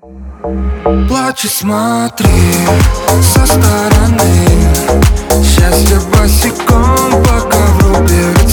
Плачь и смотри со стороны. Счастье босиком по ковру бегает.